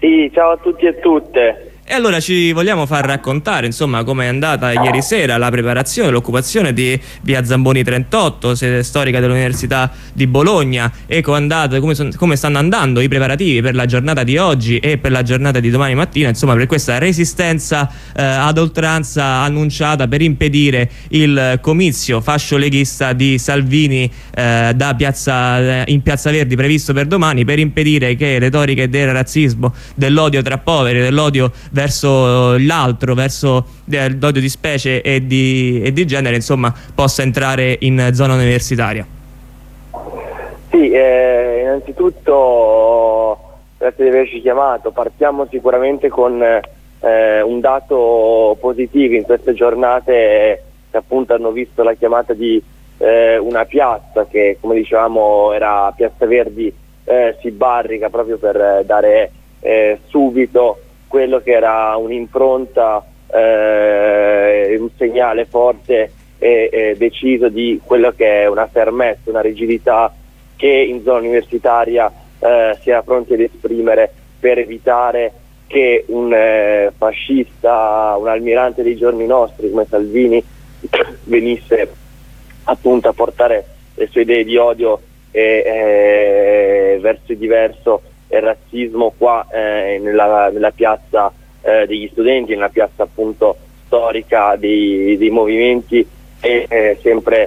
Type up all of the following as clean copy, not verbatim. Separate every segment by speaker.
Speaker 1: Sì, ciao a tutti e a tutte.
Speaker 2: E allora ci vogliamo far raccontare, insomma, come è andata ieri sera la preparazione, l'occupazione di via Zamboni 38, sede storica dell'Università di Bologna, e come stanno andando i preparativi per la giornata di oggi e per la giornata di domani mattina, insomma, per questa resistenza ad oltranza annunciata per impedire il comizio fascio-leghista di Salvini in Piazza Verdi previsto per domani, per impedire che retoriche del razzismo, dell'odio tra poveri, dell'odio verso l'altro, verso l'odio di specie e di genere, insomma, possa entrare in zona universitaria.
Speaker 1: Sì, innanzitutto grazie di averci chiamato. Partiamo sicuramente con un dato positivo in queste giornate che appunto hanno visto la chiamata di una piazza che, come dicevamo, era Piazza Verdi, si barrica proprio per dare subito quello che era un'impronta, un segnale forte e deciso di quello che è una fermezza, una rigidità che in zona universitaria si era pronti ad esprimere per evitare che un fascista, un almirante dei giorni nostri come Salvini venisse appunto a portare le sue idee di odio verso il diverso e il razzismo qua nella piazza degli studenti, nella piazza appunto storica dei movimenti e sempre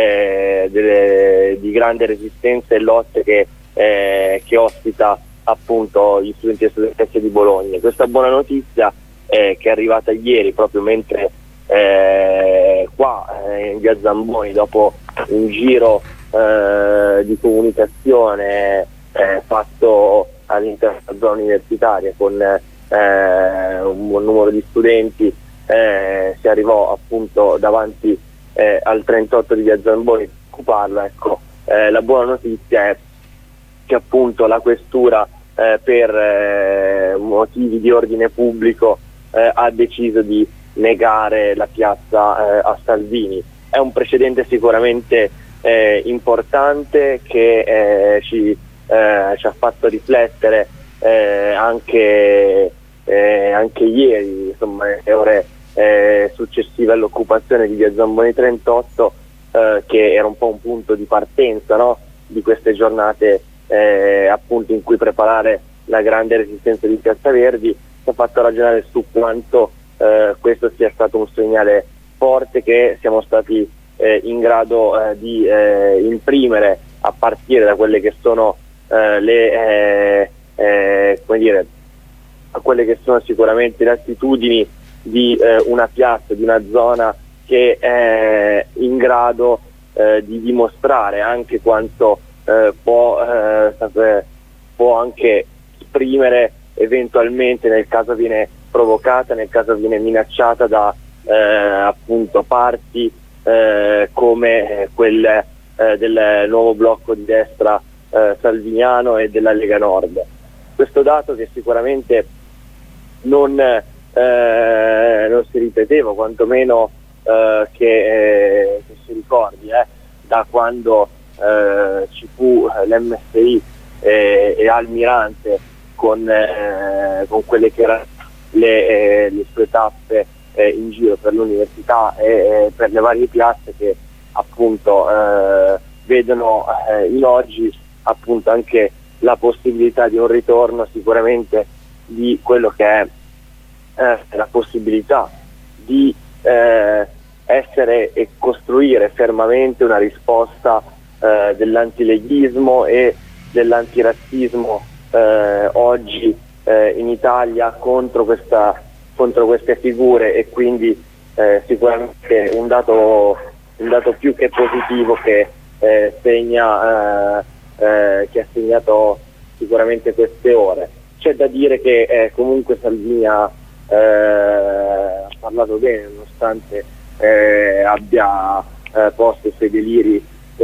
Speaker 1: di grande resistenza e lotte che ospita appunto gli studenti e studentesse di Bologna. Questa buona notizia che è arrivata ieri proprio mentre qua in via Zamboni, dopo un giro di comunicazione fatto all'interno della zona universitaria con un buon numero di studenti, si arrivò appunto davanti al 38 di via Zamboni per occuparla. Ecco, la buona notizia è che appunto la questura per motivi di ordine pubblico ha deciso di negare la piazza a Salvini. È un precedente sicuramente importante che ci ha fatto riflettere anche ieri, insomma, le ore successive all'occupazione di via Zamboni 38, che era un po' un punto di partenza, no? Di queste giornate appunto in cui preparare la grande resistenza di Piazza Verdi. Ci ha fatto ragionare su quanto questo sia stato un segnale forte che siamo stati in grado di imprimere a partire da quelle che sono quelle che sono sicuramente le attitudini di una piazza, di una zona che è in grado di dimostrare anche quanto può anche esprimere eventualmente, nel caso viene provocata, nel caso viene minacciata da appunto parti come quelle del nuovo blocco di destra salviniano e della Lega Nord. Questo dato che sicuramente non si ripeteva, quantomeno che si ricordi da quando ci fu l'MSI e Almirante con quelle che erano le sue tappe in giro per l'università e per le varie piazze che appunto vedono in oggi appunto anche la possibilità di un ritorno sicuramente di quello che è la possibilità di essere e costruire fermamente una risposta dell'antileghismo e dell'antirazzismo oggi in Italia contro queste figure, e quindi sicuramente un dato più che positivo che ha segnato sicuramente queste ore. C'è da dire che comunque Salvini ha parlato bene, nonostante abbia posto i suoi deliri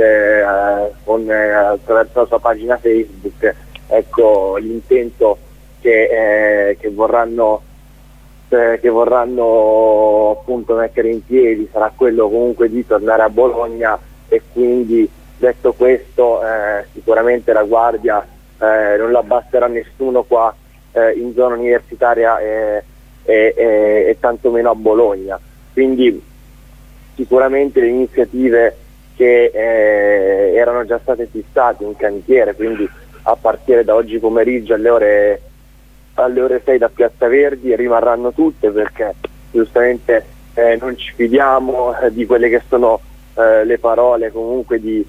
Speaker 1: attraverso la sua pagina Facebook. Ecco, l'intento che vorranno appunto mettere in piedi sarà quello comunque di tornare a Bologna, e quindi, detto questo, sicuramente la guardia non la abbasserà nessuno qua in zona universitaria e tantomeno a Bologna. Quindi sicuramente le iniziative che erano già state fissate in cantiere, quindi a partire da oggi pomeriggio alle ore 6 da Piazza Verdi, rimarranno tutte, perché giustamente non ci fidiamo di quelle che sono le parole comunque di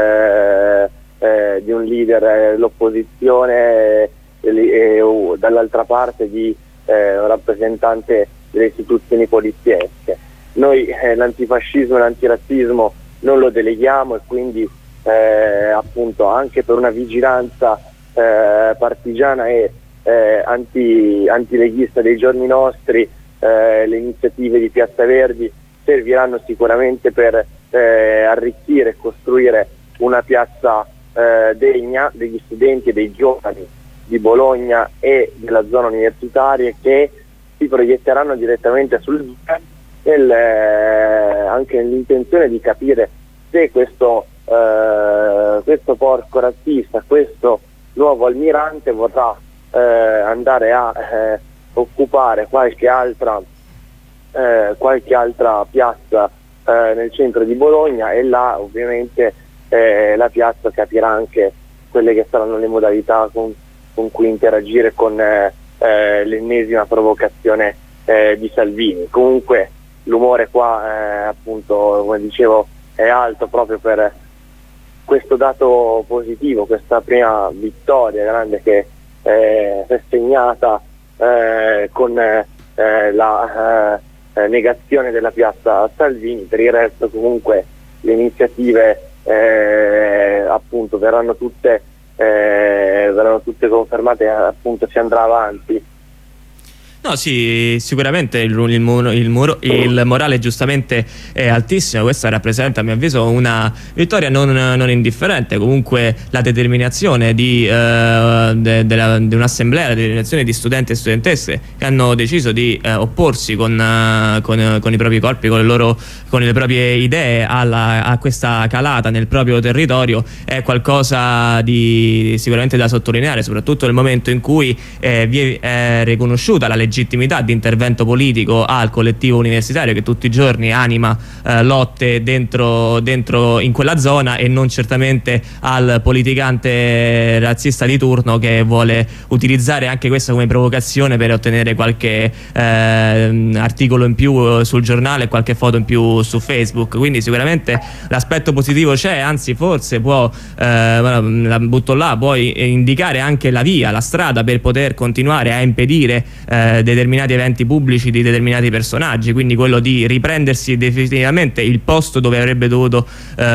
Speaker 1: un leader dell'opposizione o dall'altra parte di un rappresentante delle istituzioni poliziesche. Noi l'antifascismo e l'antirazzismo non lo deleghiamo, e quindi appunto anche per una vigilanza partigiana e antileghista dei giorni nostri, le iniziative di Piazza Verdi serviranno sicuramente per arricchire e costruire una piazza degna degli studenti e dei giovani di Bologna e della zona universitaria, che si proietteranno direttamente sul anche nell'intenzione di capire se questo porco razzista, questo nuovo almirante vorrà andare a occupare qualche altra piazza nel centro di Bologna, e là ovviamente la piazza capirà anche quelle che saranno le modalità con cui interagire con l'ennesima provocazione di Salvini. Comunque l'umore qua appunto, come dicevo, è alto proprio per questo dato positivo, questa prima vittoria grande che è segnata con la negazione della piazza Salvini. Per il resto comunque le iniziative appunto verranno tutte confermate, appunto si andrà avanti.
Speaker 2: No, sì, sicuramente il morale giustamente è altissimo. Questa rappresenta, a mio avviso, una vittoria non indifferente. Comunque la determinazione di un'assemblea, la determinazione di studenti e studentesse che hanno deciso di opporsi con i propri corpi, con le proprie idee a questa calata nel proprio territorio, è qualcosa di sicuramente da sottolineare, soprattutto nel momento in cui vi è riconosciuta la legittimità di intervento politico al collettivo universitario che tutti i giorni anima lotte dentro in quella zona, e non certamente al politicante razzista di turno che vuole utilizzare anche questa come provocazione per ottenere qualche articolo in più sul giornale e qualche foto in più su Facebook. Quindi sicuramente l'aspetto positivo c'è, anzi forse può, la butto là, puoi indicare anche la via, la strada per poter continuare a impedire determinati eventi pubblici di determinati personaggi, quindi quello di riprendersi definitivamente il posto dove avrebbe dovuto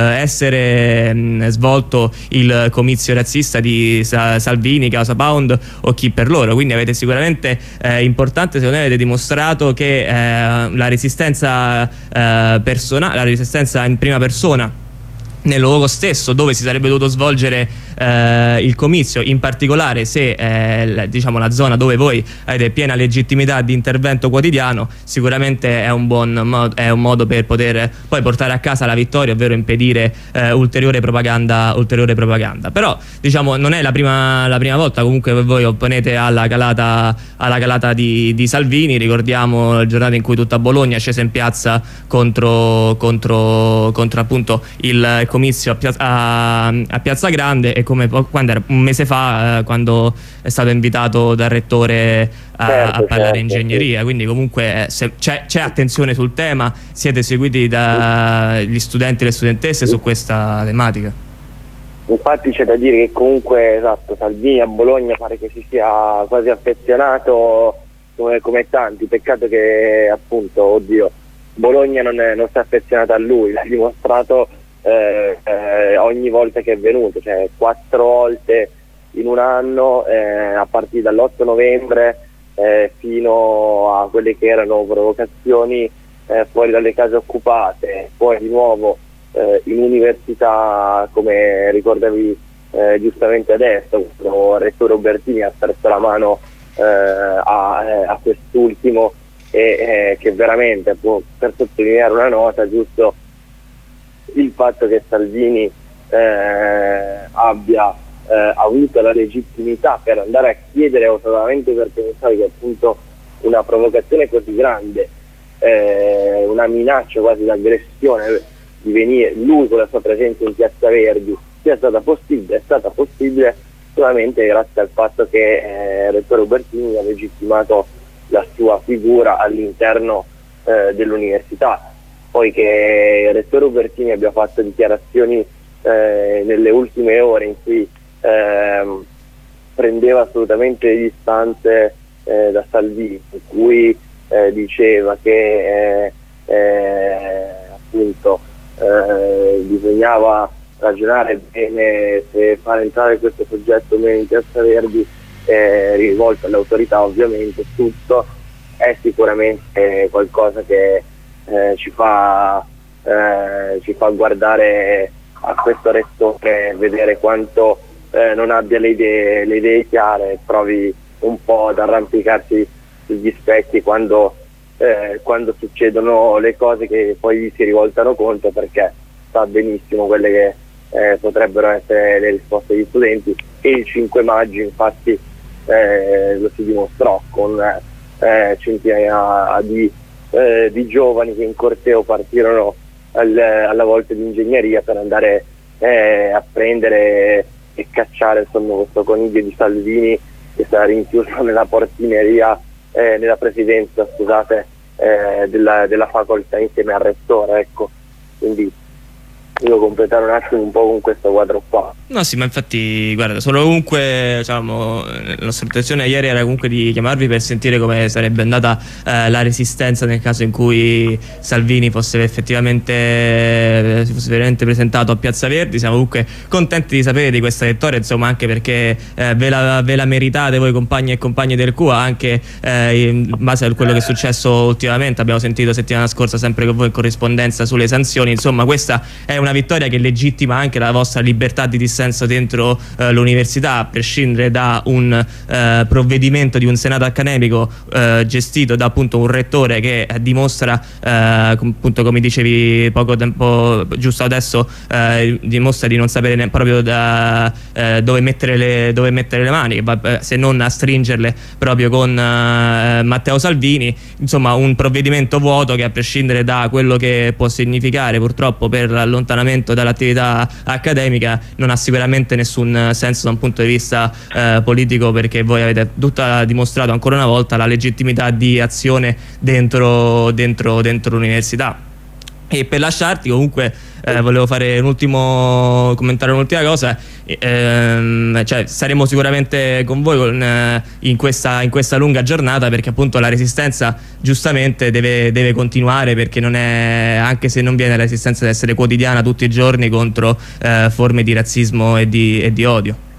Speaker 2: essere svolto il comizio razzista di Salvini, Casa Pound o chi per loro. Quindi avete sicuramente importante, secondo me avete dimostrato che la resistenza la resistenza in prima persona nel luogo stesso dove si sarebbe dovuto svolgere il comizio, in particolare se diciamo la zona dove voi avete piena legittimità di intervento quotidiano, sicuramente è un modo per poter poi portare a casa la vittoria, ovvero impedire ulteriore propaganda. Però diciamo non è la prima volta comunque che voi opponete alla calata di Salvini. Ricordiamo la giornata in cui tutta Bologna è scesa in piazza contro appunto il comizio a Piazza Grande, e come quando era un mese fa, quando è stato invitato dal rettore a parlare ingegneria. Quindi comunque c'è attenzione sul tema, siete seguiti dagli studenti e le studentesse su questa tematica.
Speaker 1: Infatti c'è da dire che comunque, esatto, Salvini a Bologna pare che si sia quasi affezionato come tanti. Peccato che appunto, oddio, Bologna non sta affezionata a lui, l'ha dimostrato ogni volta che è venuto, cioè 4 volte in un anno, a partire dall'8 novembre fino a quelle che erano provocazioni fuori dalle case occupate, poi di nuovo in università, come ricordavi giustamente adesso, il rettore Ubertini ha stretto la mano a quest'ultimo, e che veramente, per sottolineare una nota, giusto il fatto che Salvini abbia avuto la legittimità per andare a chiedere solamente perché pensavi che appunto una provocazione così grande, una minaccia quasi d'aggressione di venire lui con la sua presenza in Piazza Verdi sia stata possibile, è stata possibile solamente grazie al fatto che il rettore Ubertini ha legittimato la sua figura all'interno dell'università. Poi che il rettore Ubertini abbia fatto dichiarazioni nelle ultime ore in cui prendeva assolutamente distanze da Salvini, in cui diceva che appunto bisognava ragionare bene se far entrare questo soggetto meno in Piazza Verdi, rivolto alle autorità ovviamente, tutto è sicuramente qualcosa che ci fa guardare a questo rettore, vedere quanto non abbia le idee chiare, provi un po' ad arrampicarsi sugli specchi quando succedono le cose che poi gli si rivoltano contro, perché sa benissimo quelle che potrebbero essere le risposte degli studenti. E il 5 maggio infatti lo si dimostrò con centinaia di giovani che in corteo partirono alla volta di ingegneria per andare a prendere e cacciare insomma questo coniglio di Salvini che sarà rinchiuso nella portineria, nella presidenza, scusate, della facoltà insieme al rettore, ecco. Quindi devo completare un attimo un po' con questo quadro qua.
Speaker 2: No, sì, ma infatti, guarda, solo comunque, diciamo, la nostra intenzione ieri era comunque di chiamarvi per sentire come sarebbe andata la resistenza nel caso in cui Salvini si fosse veramente presentato a Piazza Verdi. Siamo comunque contenti di sapere di questa vittoria, insomma, anche perché ve la meritate voi compagni e compagni del CUA, anche in base a quello che è successo ultimamente. Abbiamo sentito settimana scorsa sempre con voi in corrispondenza sulle sanzioni. Insomma, questa è una vittoria che legittima anche la vostra libertà di dissenso dentro l'università, a prescindere da un provvedimento di un senato accademico gestito da appunto un rettore che dimostra, appunto come dicevi poco tempo giusto adesso, dimostra di non sapere proprio dove mettere le mani, se non a stringerle proprio con Matteo Salvini. Insomma, un provvedimento vuoto che, a prescindere da quello che può significare purtroppo per l'allontanamento dall'attività accademica, non ha sicuramente nessun senso da un punto di vista politico, perché voi avete dimostrato ancora una volta la legittimità di azione dentro l'università. E per lasciarti comunque volevo fare commentare un'ultima cosa, cioè saremo sicuramente con voi in questa lunga giornata, perché appunto la resistenza giustamente deve continuare, perché non è, anche se non viene, la resistenza deve essere quotidiana tutti i giorni contro forme di razzismo e di odio.